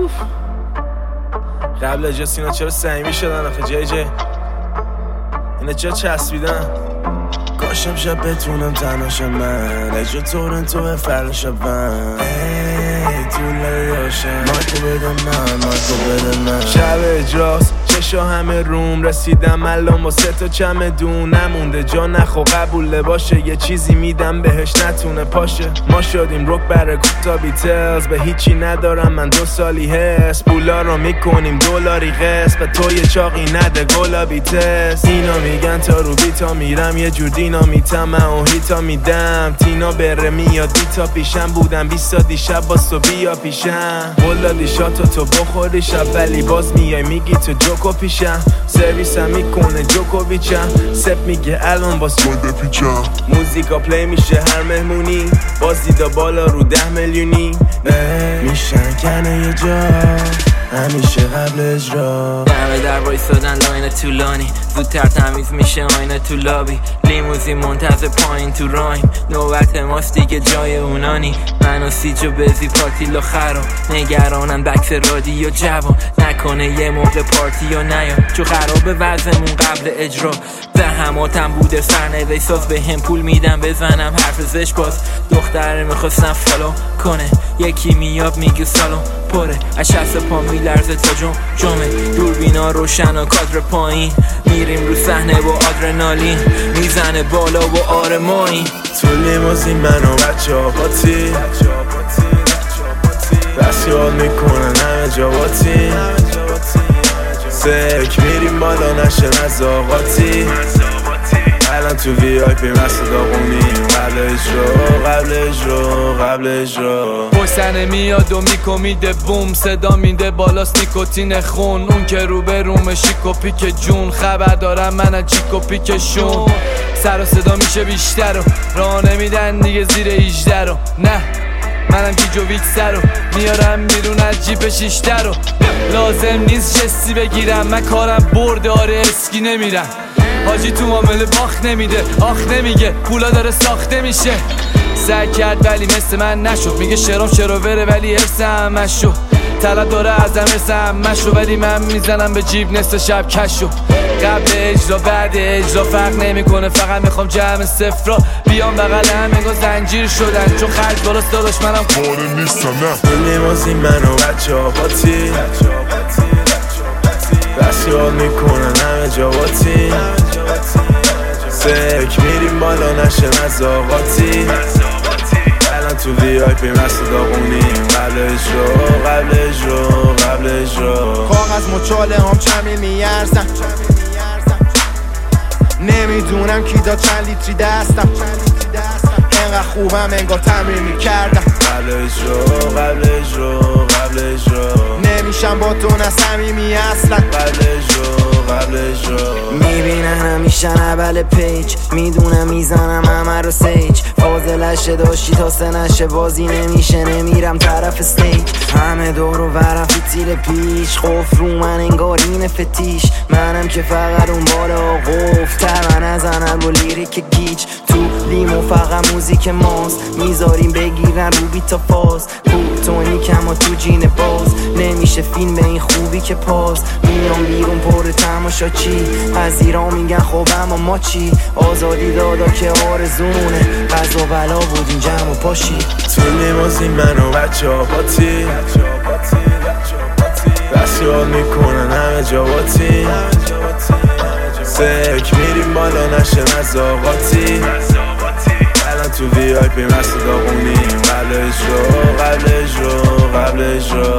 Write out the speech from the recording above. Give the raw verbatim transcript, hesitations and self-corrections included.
قبل اجاز اینا چرا صمیمی شدن آخه جای جای اینا چرا چسبیدن؟ کاشم شب بتونم تناشم من اجا تورن تو فرل شبن ای طول یاشم مارکو بده من مارکو بده من شب اجراست چشا همه روم رسیدم الان با سه تا چمدون نمونده جا نخو قبوله باشه یه چیزی میدم بهش نتونه پاشه ما شدیم روک بره تا بیتلز به هیچی ندارم من دو سالی هست پولا رو میکنیم دلاری قسط به تو یه چاقی نده گلابی تست اینا میگن تا رو بیتا میرم یه جور دینامیتم من و هیتا میدم تینا بره میاد بیتا پیشم بودم بیستا دیشب باز تو بیا پیشم بولا دیشا تو تو بخوری شب ولی باز میای میگی تو جوکو پیشم سرویسم میکنه جوکوویچم سپ میگه الان باز چون بپیچم موزیکا پلی میشه هر مهمونی باز دیدا بالا رو ده میلیونی میشن کنه یه جا همیشه قبل اجرا دمه در وایسادن لاین طولانی زودتر تمیز میشه آینه تو لابی لیموزین منتظر پایین تو رایم نوبت ماست دیگه جای اونانی من و سیج و بزی پارتی لاخرا نگرانن بکس رادیو جوان نکنه یه موقع پارتی یا نیا چو خراب وزمون قبل اجرا زحماتم بوده سرنوشت ساز به هم پول میدم بزنم حرف زش باز دختره میخواستم فالو کنه یکی میاب میگه سالون پره از شست پا میلرزه تا جم جمعه دوربینا روشن و کادر پایین میریم رو صحنه با آدرنالین میزنه بالا و آرمانی تو لیموزین من و بچه ها باتی بس یاد میکنن همه جا باتی سک میریم بالا نشه نزاقاتی الان تو وی آی پی مست داغونیم قبل اجرا قبل اجرا قبل اجرا پشتنه میاد و میکو میده بوم صدا میده بالاست نیکوتین خون اون که رو به روم شیک و پیک جون خبر دارم من از چیک و پیکشون سر و صدا میشه بیشتر و راه نمیدن دیگه زیر هجده رو نه منم گیجو ویکسر رو میارم بیرون از جیپ شیشتر رو لازم نیست جستی بگیرم من کارم برده آره اسکی نمیرم حاجی تو معامله باخت نمیده آخ نمیگه پولا داره ساخته میشه سعی کرد ولی مثل من نشد میگه شرام شرا بره ولی حرسم مشو طلب داره ازم حرسم مشو ولی من میزنم به جیب نصف شب کشو قبل اجرا بعد اجرا فرق نمیکنه فقط میخوام جمع صفرا بیام بغلم انگار زنجیر شدن چون خرج بالاست داداش منم پاره نیستم نه لیموزین من و بچه ها باتی بس یاد میکنن همه جا باتی سک میریم بالا نشه نزاقاتی الان تو وی آی پی مست داغونیم قبل اجرا قبل اجرا قبل اجرا کاغذ مچاله هم چمی میارزم نمیدونم کی دا چند لیتری دستم انقدر خوبم انگار تمرین میکردم قبل اجرا قبل اجرا قبل اجرا نمیشم با تو نصمیمی اصلا قبل اجرا قبل اجرا میبینن همیشه اول پیج میدونم میزنم همه رو سیج فاضلشه داشتی تا سه نشه بازی نمیشه نمیرم طرف استیج همه دور و برم فیتیل پیش خوف رو من انگار این فتیش منم که فقط اون بالا قفتر من نزنم با لیریک گیج تو لیمو فقط موزیک ماست میذاریم بگیرن رو بیتا فاز کوتونی کم و تو جین باز نمیشه فیلم به این خوبی که پاس میام بیرون پر تماشا چی از ایران میگن خب اما ما چی آزادی دادا که آرزونه قضا بلا بودیم جمع و پاشی تو لیموزین من و بچه ها باتی بس یاد میکنن همه جا باتی سک میریم بالا نشه نزاقاتی الان تو وی آی پی مست داغونیم قبل اجرا قبل اجرا قبل اجرا